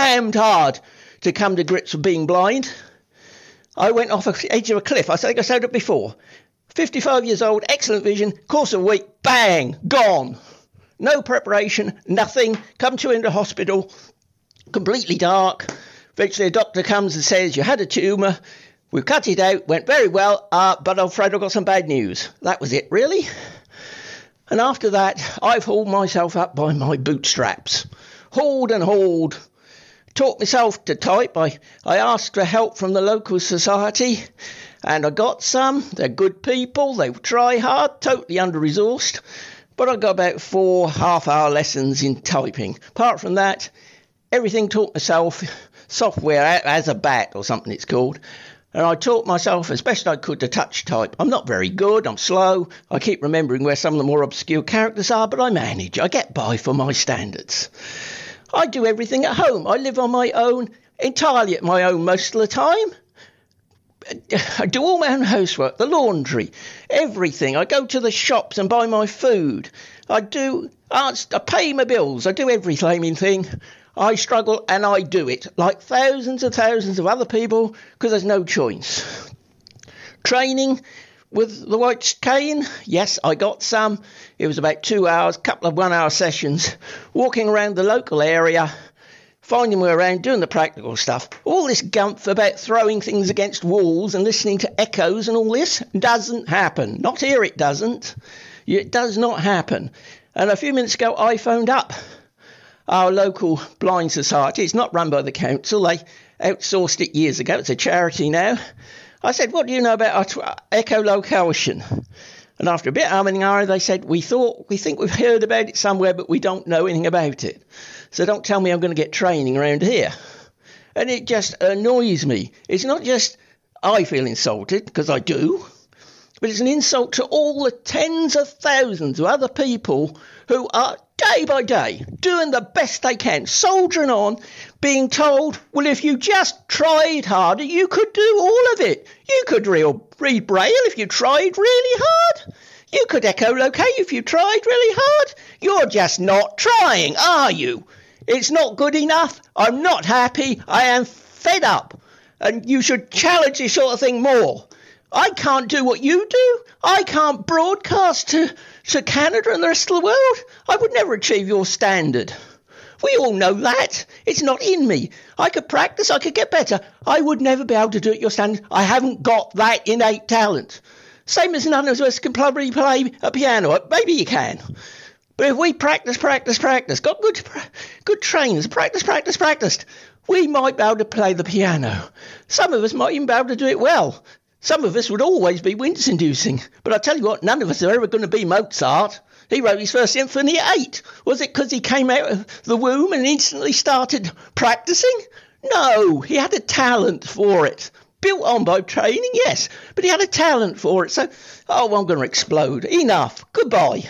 to come to grips with being blind. I went off the edge of a cliff. I think I said it before. 55 years old, excellent vision, course of a week, bang, gone. No preparation, nothing. Come to into hospital, completely dark. Eventually a doctor comes and says, you had a tumour. We've cut it out, went very well, but I'm afraid I've got some bad news. That was it, really? And after that, I've hauled myself up by my bootstraps. Hauled and hauled. Taught myself to type. I asked for help from the local society, and I got some. They're good people. They try hard, totally under-resourced. But I got about 4 half-hour lessons in typing. Apart from that, everything taught myself. Software as a bat or something it's called. And I taught myself as best I could to touch type. I'm not very good, I'm slow. I keep remembering where some of the more obscure characters are, but I manage. I get by for my standards. I do everything at home. I live on my own, entirely at my own most of the time. I do all my own housework, the laundry, everything. I go to the shops and buy my food. I pay my bills. I do every flaming thing. I struggle and I do it, like thousands and thousands of other people, because there's no choice. Training with the white cane, yes, I got some. It was about 2 hours, couple of 1-hour sessions, walking around the local area, finding my way around, doing the practical stuff. All this gumph about throwing things against walls and listening to echoes and all this doesn't happen. Not here it doesn't. It does not happen. And a few minutes ago I phoned up our local blind society. It's not run by the council. They outsourced it years ago. It's a charity now. I said, what do you know about echolocation? And after a bit of umming, they said, we think we've heard about it somewhere, but we don't know anything about it. So don't tell me I'm going to get training around here. And it just annoys me. It's not just I feel insulted, because I do, but it's an insult to all the tens of thousands of other people who are day by day doing the best they can, soldiering on, being told, well, if you just tried harder, you could do all of it. You could read Braille if you tried really hard. You could echolocate if you tried really hard. You're just not trying, are you? It's not good enough. I'm not happy. I am fed up. And you should challenge this sort of thing more. I can't do what you do. I can't broadcast to Canada and the rest of the world. I would never achieve your standard. We all know that. It's not in me. I could practice. I could get better. I would never be able to do it your standard. I haven't got that innate talent. Same as none of us can probably play a piano. Maybe you can. But if we practice, got good trainers, practiced, we might be able to play the piano. Some of us might even be able to do it well. Some of us would always be wince-inducing. But I tell you what, none of us are ever going to be Mozart. He wrote his first symphony at 8. Was it because he came out of the womb and instantly started practicing? No, he had a talent for it. Built on by training, yes, but he had a talent for it. So, I'm going to explode. Enough. Goodbye.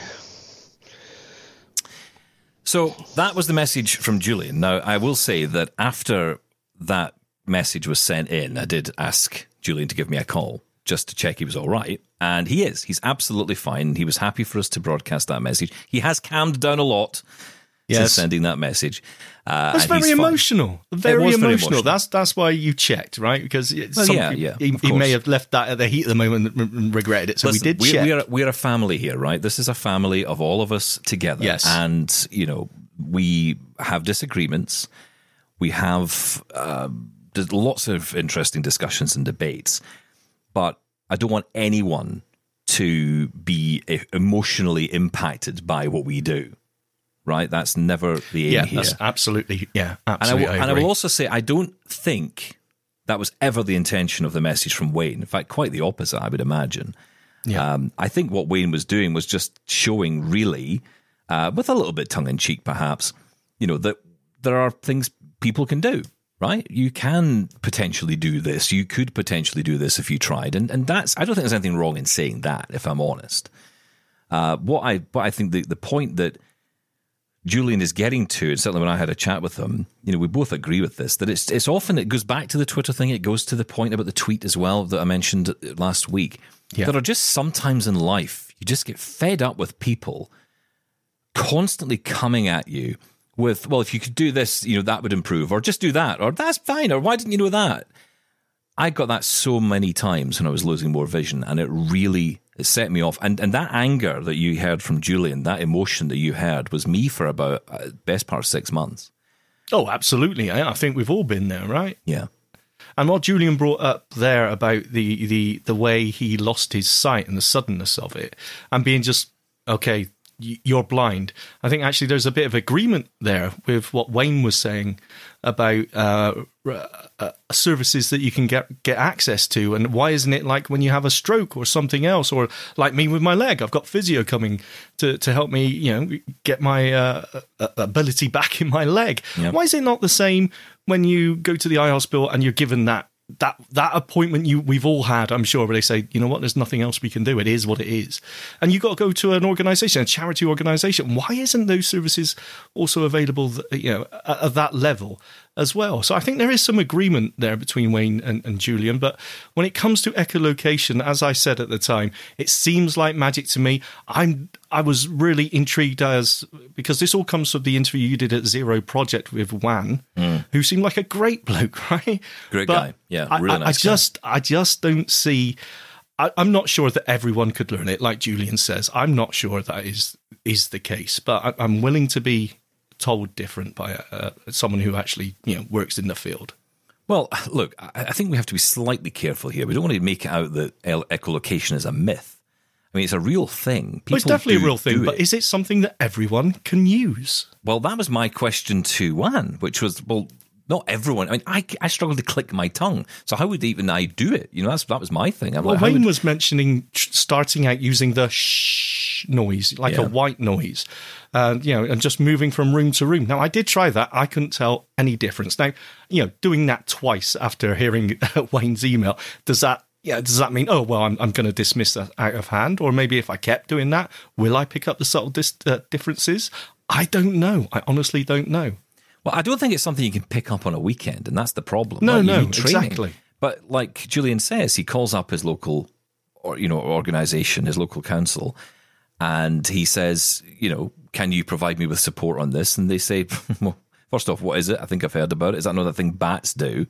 So that was the message from Julian. Now, I will say that after that message was sent in, I did ask Julian to give me a call just to check he was all right. And he is. He's absolutely fine. He was happy for us to broadcast that message. He has calmed down a lot since sending that message. That's very emotional. Very emotional. That's why you checked, right? Because he may have left that at the heat of the moment and regretted it. So listen, we did check. We're a family here, right? This is a family of all of us together. Yes. And, we have disagreements. We have there's lots of interesting discussions and debates. But I don't want anyone to be emotionally impacted by what we do. Right, that's never the aim here. That's absolutely. And I will also say, I don't think that was ever the intention of the message from Wayne. In fact, quite the opposite, I would imagine. Yeah. I think what Wayne was doing was just showing, really, with a little bit tongue in cheek, perhaps, that there are things people can do. Right, you can potentially do this. You could potentially do this if you tried, and that's. I don't think there's anything wrong in saying that, if I'm honest. What I think the point that Julian is getting to, and certainly when I had a chat with him, we both agree with this, that it's often, it goes back to the Twitter thing, it goes to the point about the tweet as well that I mentioned last week. Yeah. There are just sometimes in life, you just get fed up with people constantly coming at you with, well, if you could do this, that would improve, or just do that, or that's fine, or why didn't you know that? I got that so many times when I was losing more vision, and it set me off. And that anger that you heard from Julian, that emotion that you heard, was me for about best part of 6 months. Oh, absolutely. I think we've all been there, right? Yeah. And what Julian brought up there about the way he lost his sight and the suddenness of it, and being just, okay, you're blind. I think actually there's a bit of agreement there with what Wayne was saying about services that you can get access to, and why isn't it like when you have a stroke or something else, or like me with my leg, I've got physio coming to help me, get my ability back in my leg. Yeah. Why is it not the same when you go to the eye hospital and you're given that appointment we've all had, I'm sure, where they say, you know what, there's nothing else we can do. It is what it is. And you've got to go to an organisation, a charity organisation. Why isn't those services also available, at that level as well? So I think there is some agreement there between Wayne and Julian. But when it comes to echolocation, as I said at the time, it seems like magic to me. I was really intrigued because this all comes from the interview you did at Zero Project with Wan, who seemed like a great bloke, right? Great guy. Yeah, really nice guy. I just don't see. I'm not sure that everyone could learn it, like Julian says. I'm not sure that is the case, but I'm willing to be told different by someone who actually works in the field. Well, look, I think we have to be slightly careful here. We don't want to make it out that echolocation is a myth. I mean, it's a real thing. It's definitely a real thing, but is it something that everyone can use? Well, that was my question to Wan, which was, well, not everyone. I mean, I struggle to click my tongue, so how would even I do it? That was my thing. Wayne was mentioning starting out using the shh noise, like a white noise, and just moving from room to room. Now, I did try that. I couldn't tell any difference. Now, doing that twice after hearing Wayne's email, does that mean, oh, well, I'm going to dismiss that out of hand? Or maybe if I kept doing that, will I pick up the subtle differences? I don't know. I honestly don't know. Well, I don't think it's something you can pick up on a weekend, and that's the problem. No, exactly. But like Julian says, he calls up his local organisation, his local council, and he says, can you provide me with support on this? And they say, well, first off, what is it? I think I've heard about it. Is that another thing bats do?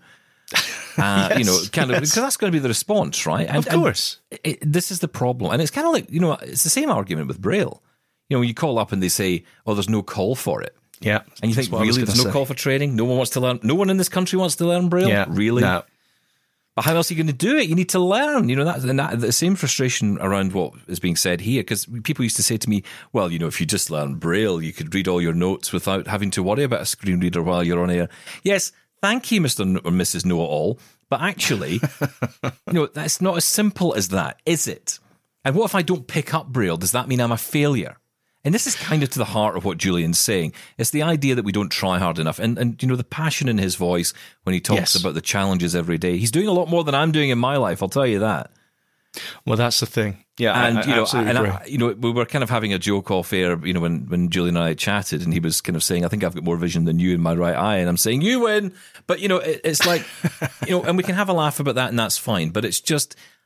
Because that's going to be the response, right? Of course. This is the problem. And it's kind of like, it's the same argument with Braille. When you call up and they say, oh, there's no call for it. Yeah. And you think, really, there's no call for training? No one wants to learn? No one in this country wants to learn Braille? Yeah. Really? No. But how else are you going to do it? You need to learn. That the same frustration around what is being said here, because people used to say to me, well, if you just learn Braille, you could read all your notes without having to worry about a screen reader while you're on air. Yes, thank you, Mr. or Mrs. Know-it-all. But actually, that's not as simple as that, is it? And what if I don't pick up Braille? Does that mean I'm a failure? And this is kind of to the heart of what Julian's saying. It's the idea that we don't try hard enough. And the passion in his voice when he talks about the challenges every day. He's doing a lot more than I'm doing in my life, I'll tell you that. Well, that's the thing. Yeah, and I we were kind of having a joke off air, when Julian and I chatted, and he was kind of saying, I think I've got more vision than you in my right eye, and I'm saying, you win. But, it's like, and we can have a laugh about that, and that's fine. But it's just,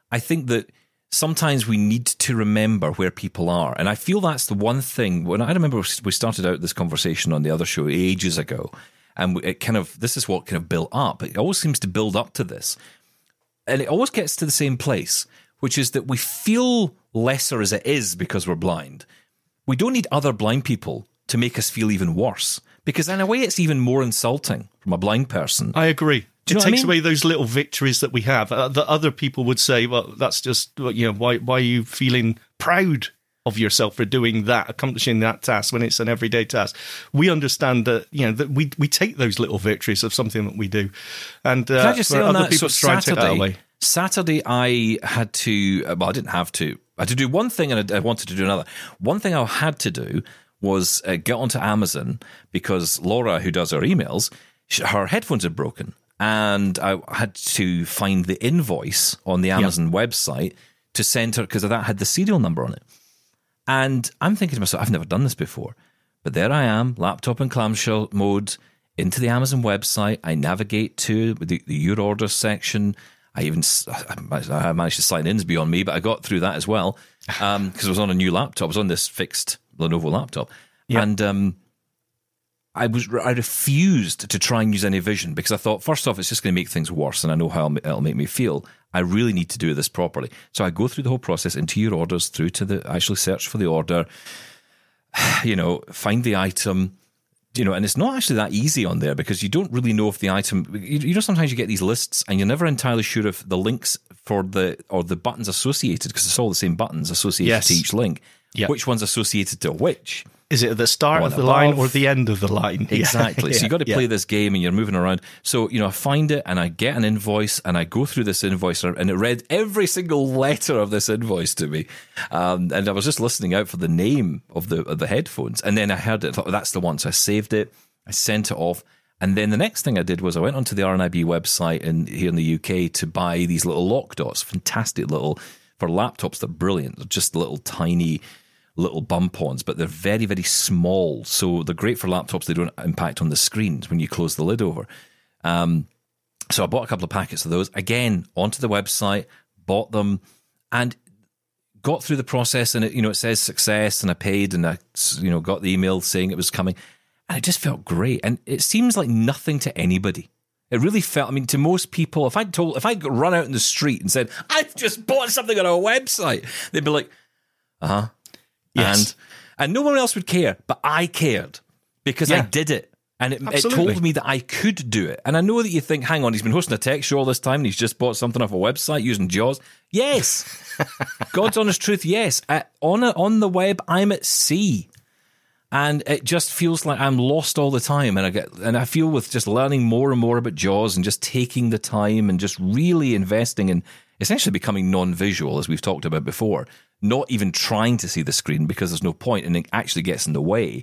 I think that sometimes we need to remember where people are. And I feel that's the one thing. When I remember we started out this conversation on the other show ages ago, and this is what kind of built up. It always seems to build up to this. And it always gets to the same place, which is that we feel lesser as it is because we're blind. We don't need other blind people to make us feel even worse, because in a way it's even more insulting from a blind person. I agree. Do you know it takes what I mean? away those little victories that we have. That other people would say, well, that's just, why are you feeling proud of yourself for doing that, accomplishing that task when it's an everyday task? We understand that, that we take those little victories of something that we do. And can I just say on that, so Saturday I had to, I didn't have to. I had to do one thing and I wanted to do another. One thing I had to do was get onto Amazon, because Laura, who does our emails, her headphones had broken. And I had to find the invoice on the Amazon website to send her, because that had the serial number on it. And I'm thinking to myself, I've never done this before. But there I am, laptop in clamshell mode, into the Amazon website. I navigate to the Your Orders section. I managed to sign in, is beyond me, but I got through that as well, because I was on a new laptop. I was on this fixed Lenovo laptop. Yeah. And I refused to try and use any vision, because I thought, first off, it's just going to make things worse, and I know how it'll make me feel. I really need to do this properly. So I go through the whole process, into Your Orders, through to actually search for the order, find the item, and it's not actually that easy on there, because you don't really know if the item, sometimes you get these lists and you're never entirely sure if the links or the buttons associated, because it's all the same buttons associated to each link, which one's associated to which. Is it at the start of the line or the end of the line? Exactly. So you've got to play this game and you're moving around. So, I find it and I get an invoice and I go through this invoice and it read every single letter of this invoice to me. And I was just listening out for the name of the headphones. And then I heard it. I thought, that's the one. So I saved it. I sent it off. And then the next thing I did was I went onto the RNIB website here in the UK to buy these little lock dots. Fantastic little, for laptops, they're brilliant. They're just little tiny little bump-ons, but they're very, very small. So they're great for laptops. They don't impact on the screens when you close the lid over. So I bought a couple of packets of those. Again, onto the website, bought them, and got through the process. And it says success, and I paid, and I got the email saying it was coming, and it just felt great. And it seems like nothing to anybody. It really felt. To most people, if I'd run out in the street and said, "I've just bought something on a website," they'd be like, "Uh-huh." Yes. And no one else would care, but I cared because I did it. And it told me that I could do it. And I know that you think, hang on, he's been hosting a tech show all this time and he's just bought something off a website using JAWS. Yes. God's honest truth, yes. On the web, I'm at sea. And it just feels like I'm lost all the time. And I feel with just learning more and more about JAWS and just taking the time and just really investing in essentially becoming non-visual, as we've talked about before, not even trying to see the screen because there's no point and it actually gets in the way.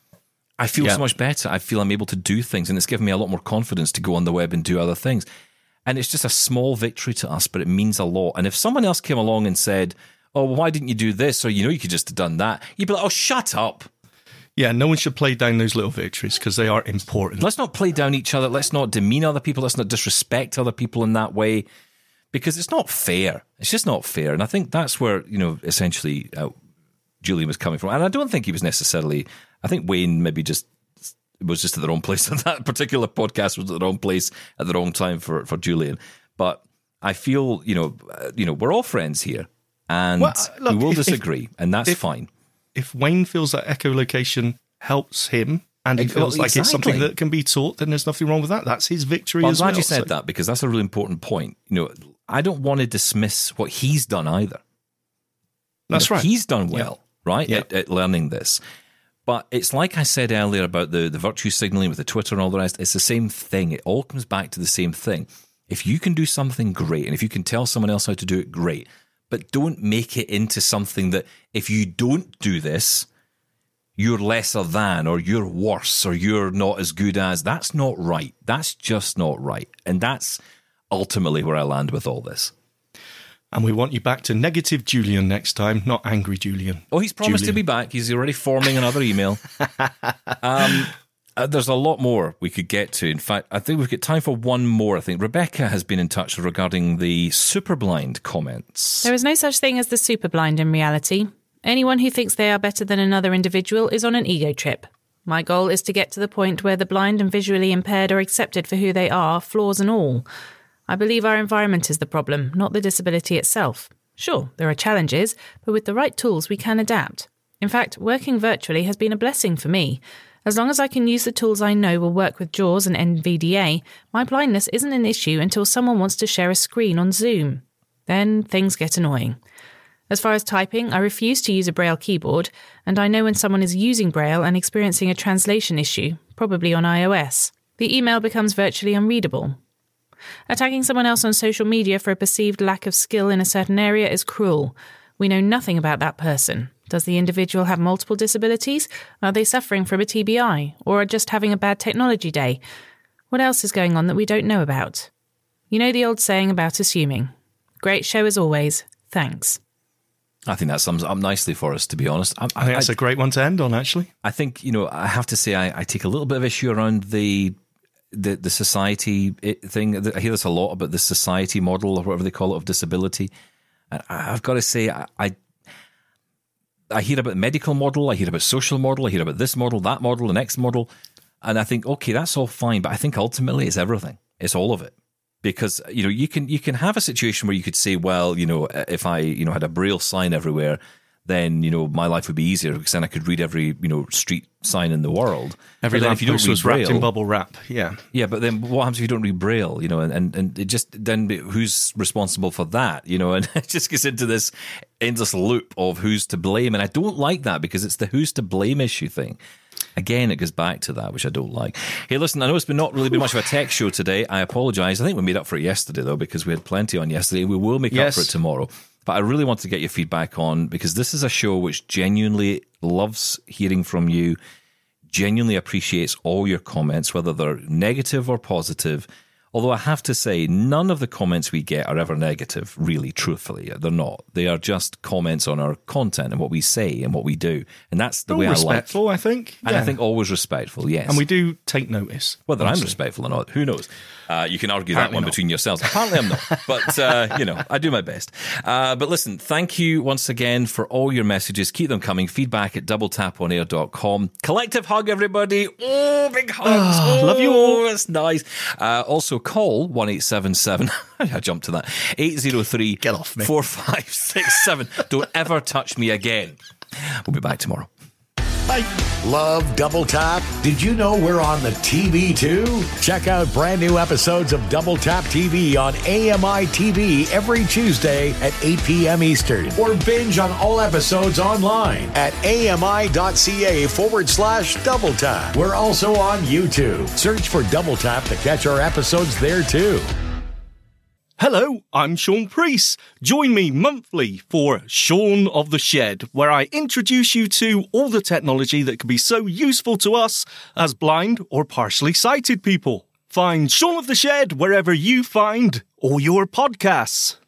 I feel so much better. I feel I'm able to do things, and it's given me a lot more confidence to go on the web and do other things. And it's just a small victory to us, but it means a lot. And if someone else came along and said, "Oh, well, why didn't you do this?" or you could just have done that, you'd be like, "Oh, shut up." Yeah, no one should play down those little victories because they are important. Let's not play down each other. Let's not demean other people. Let's not disrespect other people in that way, because it's not fair. It's just not fair. And I think that's where, essentially Julian was coming from. And I don't think he was necessarily... I think Wayne maybe was just at the wrong place. That particular podcast was at the wrong place at the wrong time for Julian. But I feel, we're all friends here, and we will disagree, and that's fine. If Wayne feels that echolocation helps him, and he feels like it's something that can be taught, then there's nothing wrong with that. That's his victory as well. I'm glad you said that, because that's a really important point. I don't want to dismiss what he's done either. That's right. He's done well, right, at learning this. But it's like I said earlier about the virtue signaling with the Twitter and all the rest. It's the same thing. It all comes back to the same thing. If you can do something great, and if you can tell someone else how to do it, great. But don't make it into something that if you don't do this, you're lesser than, or you're worse, or you're not as good as. That's not right. That's just not right. And that's ultimately where I land with all this. And we want you back to negative Julian next time, not angry Julian. Oh, he's promised to be back. He's already forming another email. There's a lot more we could get to. In fact, I think we've got time for one more. I think Rebecca has been in touch regarding the superblind comments. There is no such thing as the superblind in reality. Anyone who thinks they are better than another individual is on an ego trip. My goal is to get to the point where the blind and visually impaired are accepted for who they are, flaws and all. I believe our environment is the problem, not the disability itself. Sure, there are challenges, but with the right tools we can adapt. In fact, working virtually has been a blessing for me. As long as I can use the tools I know will work with JAWS and NVDA, my blindness isn't an issue until someone wants to share a screen on Zoom. Then things get annoying. As far as typing, I refuse to use a Braille keyboard, and I know when someone is using Braille and experiencing a translation issue, probably on iOS. The email becomes virtually unreadable. Attacking someone else on social media for a perceived lack of skill in a certain area is cruel. We know nothing about that person. Does the individual have multiple disabilities? Are they suffering from a TBI? Or are just having a bad technology day? What else is going on that we don't know about? You know the old saying about assuming. Great show as always. Thanks. I think that sums it up nicely for us, to be honest. I think that's a great one to end on, actually. I think, I have to say I take a little bit of issue around the society thing. I hear this a lot about the society model or whatever they call it of disability. And I've got to say, I hear about medical model, I hear about social model, I hear about this model, that model, the next model. And I think, okay, that's all fine. But I think ultimately it's everything. It's all of it. Because, you can have a situation where you could say, well, if I, had a Braille sign everywhere, then, my life would be easier because then I could read every, street sign in the world. Every lamppost was wrapped in bubble wrap, yeah. Yeah, but then what happens if you don't read Braille, and it just, then who's responsible for that, and it just gets into this endless loop of who's to blame. And I don't like that because it's the who's to blame issue thing. Again, it goes back to that, which I don't like. Hey, listen, I know it's not really been much of a tech show today. I apologise. I think we made up for it yesterday, though, because we had plenty on yesterday. We will make up for it tomorrow. But I really want to get your feedback on, because this is a show which genuinely loves hearing from you, genuinely appreciates all your comments, whether they're negative or positive. Although I have to say, none of the comments we get are ever negative, really, truthfully. They're not. They are just comments on our content and what we say and what we do. And that's the way I like. Respectful, I think. And I think always respectful, yes. And we do take notice. Whether I'm respectful or not, who knows? You can argue that one between yourselves. Apparently I'm not. But, I do my best. But listen, thank you once again for all your messages. Keep them coming. Feedback at doubletaponair.com. Collective hug, everybody. Oh, big hugs. Love you all. That's nice. Also, call 1877. I jumped to that. 803 Get off me. 4567. Don't ever touch me again. We'll be back tomorrow. Bye. Love Double Tap? Did you know we're on the TV too? Check out brand new episodes of Double Tap TV on AMI TV every Tuesday at 8 p.m. Eastern. Or binge on all episodes online at ami.ca/Double Tap. We're also on YouTube. Search for Double Tap to catch our episodes there too. Hello, I'm Sean Priest. Join me monthly for Shaun of the Shed, where I introduce you to all the technology that can be so useful to us as blind or partially sighted people. Find Shaun of the Shed wherever you find all your podcasts.